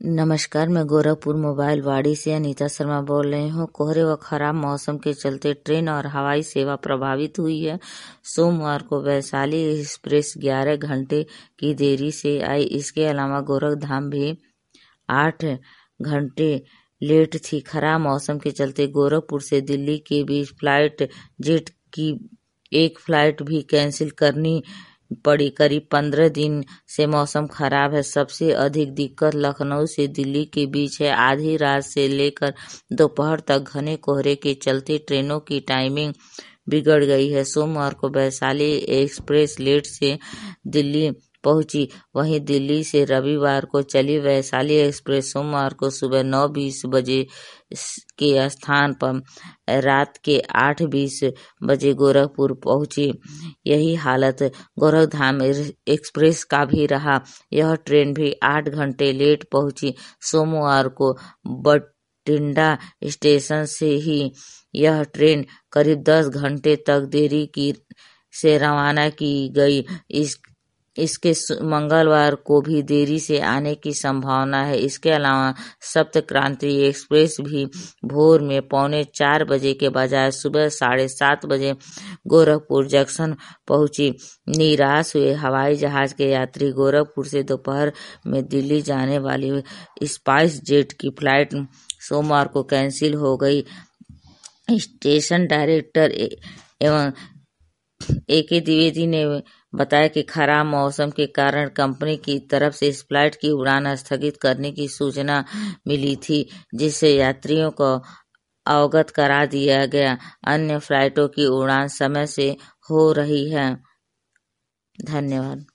नमस्कार, मैं गोरखपुर मोबाइल वाड़ी से अनीता शर्मा बोल रही हूँ। कोहरे व खराब मौसम के चलते ट्रेन और हवाई सेवा प्रभावित हुई है। सोमवार को वैशाली एक्सप्रेस 11 घंटे की देरी से आई। इसके अलावा गोरखधाम भी 8 घंटे लेट थी। खराब मौसम के चलते गोरखपुर से दिल्ली के बीच फ्लाइट जेट की एक फ्लाइट भी कैंसिल करनी पड़ी। करीब 15 दिन से मौसम खराब है। सबसे अधिक दिक्कत लखनऊ से दिल्ली के बीच है। आधी रात से लेकर दोपहर तक घने कोहरे के चलते ट्रेनों की टाइमिंग बिगड़ गई है। सोमवार को वैशाली एक्सप्रेस लेट से दिल्ली पहुंची। वहीं दिल्ली से रविवार को चली वैशाली एक्सप्रेस सोमवार को सुबह 9:20 बजे के स्थान पर रात के 8:20 बजे गोरखपुर पहुंची। यही हालत गोरखधाम एक्सप्रेस का भी रहा। यह ट्रेन भी 8 घंटे लेट पहुंची। सोमवार को बठिंडा स्टेशन से ही यह ट्रेन करीब 10 घंटे तक देरी से रवाना की गई। इसके मंगलवार को भी देरी से आने की संभावना है। इसके अलावा सप्त क्रांति एक्सप्रेस भी भोर में 3:45 बजे के बजाय सुबह 7:30 बजे गोरखपुर जंक्शन पहुंची। निराश हुए हवाई जहाज के यात्री गोरखपुर से दोपहर में दिल्ली जाने वाली स्पाइस जेट की फ्लाइट सोमवार को कैंसिल हो गई। स्टेशन डायरेक्टर एवं ए.के. द्विवेदी ने बताया कि खराब मौसम के कारण कंपनी की तरफ से इस फ्लाइट की उड़ान स्थगित करने की सूचना मिली थी, जिससे यात्रियों को अवगत करा दिया गया। अन्य फ्लाइटों की उड़ान समय से हो रही है। धन्यवाद।